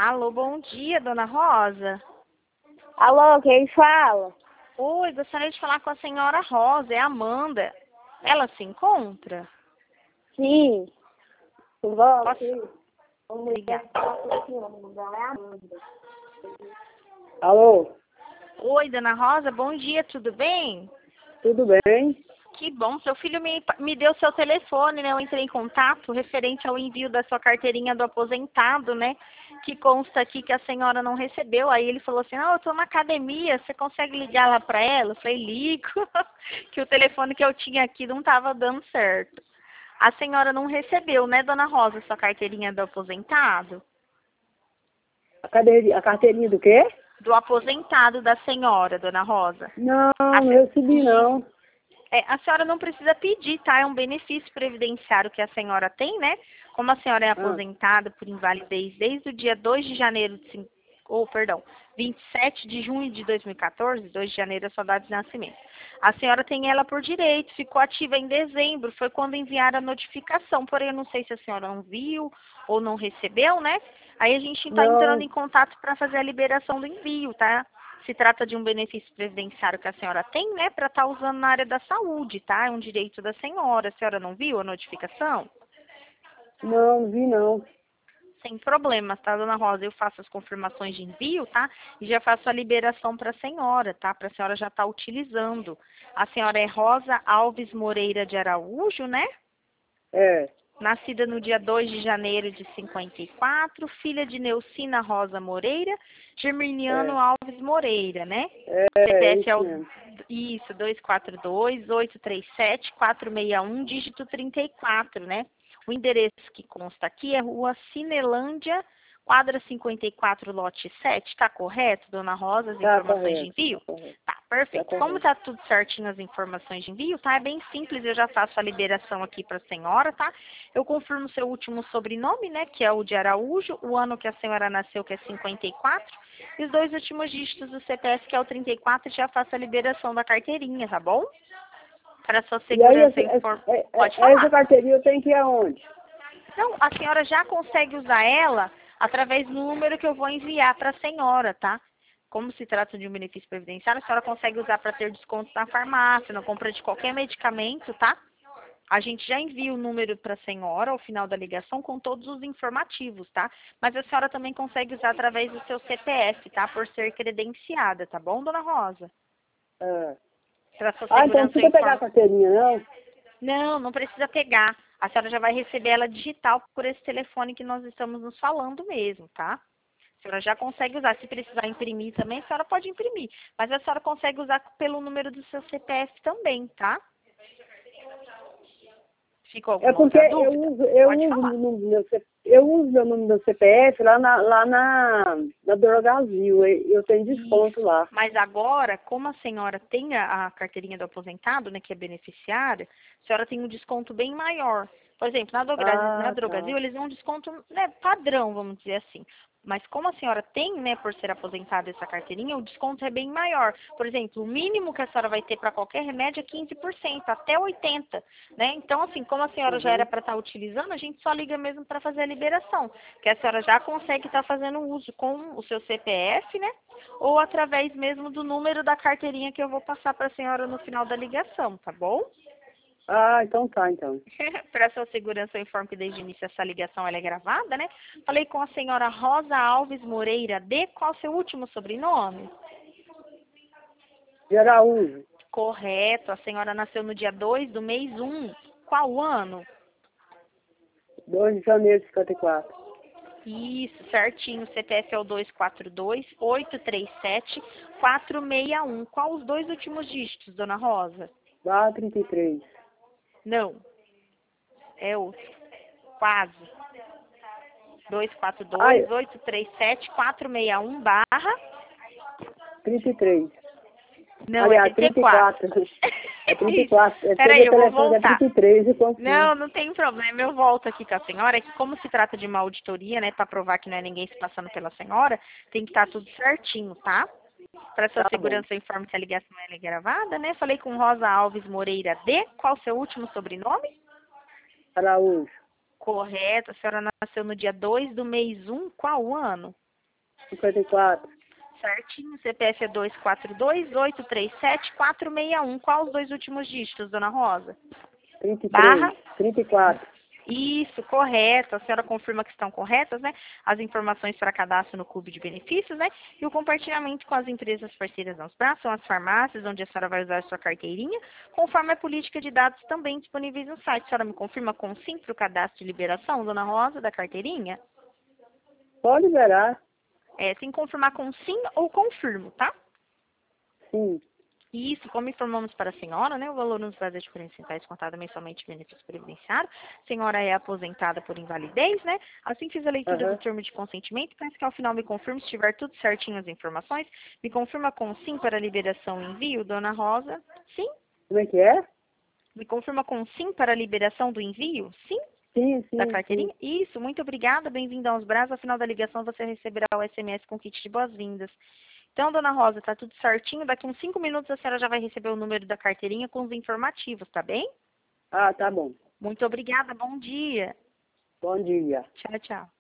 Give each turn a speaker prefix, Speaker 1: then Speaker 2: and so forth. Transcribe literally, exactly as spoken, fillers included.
Speaker 1: Alô, bom dia, dona Rosa.
Speaker 2: Alô, quem fala?
Speaker 1: Oi, gostaria de falar com a senhora Rosa, é a Amanda. Ela se encontra?
Speaker 2: Sim. Vamos,
Speaker 1: Posso
Speaker 2: sim. Vamos
Speaker 1: ligar?
Speaker 2: Alô,
Speaker 1: Oi, dona Rosa, bom dia, tudo bem?
Speaker 2: tudo bem?
Speaker 1: Que bom, seu filho me, me deu seu telefone, né? Eu entrei em contato referente ao envio da sua carteirinha do aposentado, né? Que consta aqui que a senhora não recebeu. Aí ele falou assim, não, eu tô na academia, você consegue ligar lá pra ela? Eu falei, ligo, que o telefone que eu tinha aqui não tava dando certo. A senhora não recebeu, né, dona Rosa, sua carteirinha do aposentado?
Speaker 2: A, cadeirinha, a carteirinha do quê?
Speaker 1: Do aposentado da senhora, dona Rosa.
Speaker 2: Não,
Speaker 1: A
Speaker 2: não
Speaker 1: se-
Speaker 2: recebi não.
Speaker 1: É, a senhora não precisa pedir, tá? É um benefício previdenciário que a senhora tem, né? Como a senhora é
Speaker 2: Ah,
Speaker 1: aposentada por invalidez desde o dia dois de janeiro de... cin- Ou, perdão, vinte e sete de junho de dois mil e quatorze, dois de janeiro é a sua data de nascimento. A senhora tem ela por direito, ficou ativa em dezembro, foi quando enviaram a notificação, porém eu não sei se a senhora não viu ou não recebeu, né? Aí a gente está entrando
Speaker 2: não,
Speaker 1: em contato para fazer a liberação do envio, tá? Se trata de um benefício previdenciário que a senhora tem, né, para estar usando na área da saúde, tá? É um direito da senhora. A senhora não viu a notificação?
Speaker 2: não, não vi não.
Speaker 1: Sem problemas, tá, dona Rosa? Eu faço as confirmações de envio, tá? E já faço a liberação para a senhora, tá? Para a senhora já estar utilizando. A senhora é Rosa Alves Moreira de Araújo, né?
Speaker 2: É,
Speaker 1: Nascida no dia dois de janeiro de cinquenta e quatro, filha de Neucina Rosa Moreira, Germiniano
Speaker 2: é,
Speaker 1: Alves Moreira, né?
Speaker 2: é, é
Speaker 1: C P F é
Speaker 2: isso
Speaker 1: o
Speaker 2: mesmo.
Speaker 1: isso, dois quatro dois, oito três sete, quatro seis um, dígito trinta e quatro, né? O endereço que consta aqui é Rua Cinelândia, quadra cinquenta e quatro, lote sete. Tá correto, dona Rosa, as
Speaker 2: Tá
Speaker 1: informações de
Speaker 2: correto,
Speaker 1: envio?
Speaker 2: tá correto,
Speaker 1: Tá,
Speaker 2: tá
Speaker 1: perfeito. Como
Speaker 2: correto.
Speaker 1: tá tudo certinho as informações de envio, tá? É bem simples, eu já faço a liberação aqui para a senhora, tá? Eu confirmo seu último sobrenome, né, que é o de Araújo, o ano que a senhora nasceu, que é cinquenta e quatro, e os dois últimos dígitos do C P F, que é o trinta e quatro, e já faço a liberação da carteirinha, tá bom? Para sua
Speaker 2: E aí,
Speaker 1: segurança
Speaker 2: essa,
Speaker 1: e inform...
Speaker 2: essa, é-
Speaker 1: Pode
Speaker 2: é- essa
Speaker 1: falar.
Speaker 2: carteirinha eu tenho que ir aonde?
Speaker 1: Não, a senhora já consegue usar ela através do número que eu vou enviar para a senhora, tá? Como se trata de um benefício previdenciário, a senhora consegue usar para ter desconto na farmácia, na compra de qualquer medicamento, tá? A gente já envia o número para a senhora ao final da ligação com todos os informativos, tá? Mas a senhora também consegue usar através do seu C P F, tá? Por ser credenciada, tá bom, dona Rosa?
Speaker 2: É.
Speaker 1: Para sua
Speaker 2: Ah, então não
Speaker 1: segurança eu
Speaker 2: precisa pegar a
Speaker 1: informo.
Speaker 2: carteirinha, não?
Speaker 1: Não, não precisa pegar. A senhora já vai receber ela digital por esse telefone que nós estamos nos falando mesmo, tá? A senhora já consegue usar. Se precisar imprimir também, a senhora pode imprimir. Mas a senhora consegue usar pelo número do seu C P F também, tá? Ficou
Speaker 2: É
Speaker 1: alguma
Speaker 2: porque
Speaker 1: outra
Speaker 2: eu
Speaker 1: dúvida?
Speaker 2: uso, eu
Speaker 1: Pode
Speaker 2: uso
Speaker 1: falar.
Speaker 2: o número do meu, C- eu uso o número do meu C P F lá na, lá na, na Drogazil. Eu eu tenho desconto
Speaker 1: Isso.
Speaker 2: lá.
Speaker 1: Mas agora, como a senhora tem a, a carteirinha do aposentado, né, que é beneficiária, a senhora tem um desconto bem maior. Por exemplo, na, Droga, na
Speaker 2: Ah, tá.
Speaker 1: Drogasil, eles dão um desconto, né, padrão, vamos dizer assim. Mas como a senhora tem, né, por ser aposentada essa carteirinha, o desconto é bem maior. Por exemplo, o mínimo que a senhora vai ter para qualquer remédio é quinze por cento, até oitenta por cento, né? Então, assim, como a senhora já era
Speaker 2: Uhum.
Speaker 1: para estar utilizando, a gente só liga mesmo para fazer a liberação. Que a senhora já consegue estar fazendo uso com o seu C P F, né? Ou através mesmo do número da carteirinha que eu vou passar para a senhora no final da ligação, tá bom?
Speaker 2: Ah, então tá, então.
Speaker 1: Para sua segurança, eu informo que desde o início essa ligação ela é gravada, né? Falei com a senhora Rosa Alves Moreira de qual seu último sobrenome?
Speaker 2: De Araújo,
Speaker 1: Correto, a senhora nasceu no dia dois do mês um. Qual ano?
Speaker 2: dois de janeiro de cinquenta e quatro.
Speaker 1: Isso, certinho. O C P F é o dois quatro dois, oito três sete, quatro seis um. Qual os dois últimos dígitos, dona Rosa?
Speaker 2: Barra trinta e três.
Speaker 1: Não, é outro. Quase. dois quatro
Speaker 2: Ai,
Speaker 1: dois, oito três sete, quatro seis um barra.
Speaker 2: trinta e três.
Speaker 1: Não, é
Speaker 2: Aliás,
Speaker 1: trinta e
Speaker 2: trinta e
Speaker 1: quatro.
Speaker 2: quatro. É trinta e
Speaker 1: Isso.
Speaker 2: quatro. É porque
Speaker 1: Peraí,
Speaker 2: meu
Speaker 1: eu vou
Speaker 2: telefone é
Speaker 1: voltar.
Speaker 2: trinta e três e confundo.
Speaker 1: Não, não tem problema. Eu volto aqui com a senhora. É que como se trata de uma auditoria, né, para provar que não é ninguém se passando pela senhora, tem que estar tudo certinho, tá? Para sua
Speaker 2: Tá bom.
Speaker 1: segurança, eu informo que a ligação é gravada, né? Falei com Rosa Alves Moreira de. Qual o seu último sobrenome?
Speaker 2: Araújo,
Speaker 1: Correto. A senhora nasceu no dia dois do mês um. Qual ano?
Speaker 2: cinquenta e quatro.
Speaker 1: Certinho, C P F é dois quatro dois, oito três sete, quatro seis um. Qual os dois últimos dígitos, dona Rosa?
Speaker 2: trinta e três.
Speaker 1: Barra.
Speaker 2: trinta e quatro.
Speaker 1: Isso, correto. A senhora confirma que estão corretas, né? As informações para cadastro no Clube de Benefícios, né? E o compartilhamento com as empresas parceiras nos braços, são as farmácias, onde a senhora vai usar a sua carteirinha, conforme a política de dados também disponíveis no site. A senhora me confirma com sim para o cadastro de liberação, dona Rosa, da carteirinha?
Speaker 2: Pode liberar.
Speaker 1: É, tem que confirmar com sim ou confirmo, tá?
Speaker 2: Sim.
Speaker 1: Isso, como informamos para a senhora, né, o valor nos baseia de quarenta centavos contado mensalmente em benefício previdenciário. A senhora é aposentada por invalidez, né? Assim fiz a leitura
Speaker 2: Uhum.
Speaker 1: do termo de consentimento, peço que ao final me confirme se tiver tudo certinho as informações. Me confirma com sim para liberação e envio, dona Rosa? Sim?
Speaker 2: Como é que é?
Speaker 1: Me confirma com sim para liberação do envio? Sim?
Speaker 2: Sim,
Speaker 1: Da
Speaker 2: sim,
Speaker 1: carteirinha?
Speaker 2: sim.
Speaker 1: Isso, muito obrigada, bem-vindo aos Braços. Ao final da ligação você receberá o S M S com kit de boas-vindas. Então, dona Rosa, tá tudo certinho. Daqui uns cinco minutos a senhora já vai receber o número da carteirinha com os informativos, tá bem?
Speaker 2: Ah, tá bom.
Speaker 1: Muito obrigada, bom dia.
Speaker 2: Bom dia.
Speaker 1: Tchau, tchau.